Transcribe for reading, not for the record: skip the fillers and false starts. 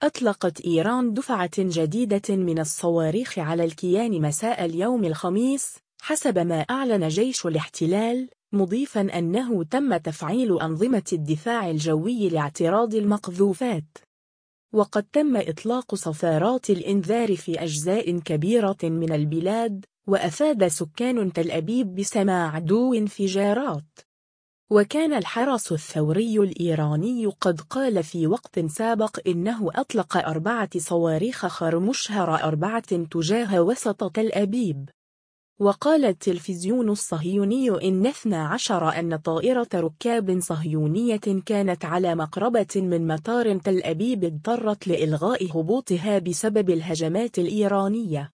أطلقت إيران دفعة جديدة من الصواريخ على الكيان مساء اليوم الخميس، حسب ما أعلن جيش الاحتلال، مضيفاً أنه تم تفعيل أنظمة الدفاع الجوي لاعتراض المقذوفات. وقد تم إطلاق صفارات الإنذار في أجزاء كبيرة من البلاد، وأفاد سكان تل أبيب بسماع عدو انفجارات. وكان الحرس الثوري الإيراني قد قال في وقت سابق إنه أطلق 4 صواريخ خرمشهر 4 تجاه وسط تل أبيب. وقال التلفزيون الصهيوني إن 12 أن طائرة ركاب صهيونية كانت على مقربة من مطار تل أبيب اضطرت لإلغاء هبوطها بسبب الهجمات الإيرانية.